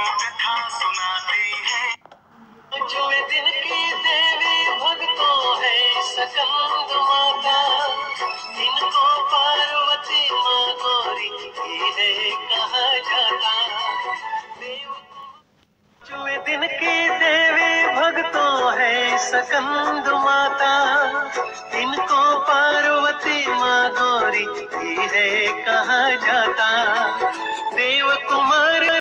कथा सुनाते हैं। जो दिन की देवी भक्तों है सकंद माता, इनको पार्वती माँ गौरी ही है कहा जाता। जो दिन की देवी भक्तों है सकंद माता, इनको पार्वती माँ गौरी ही है कहा जाता। देव कुमार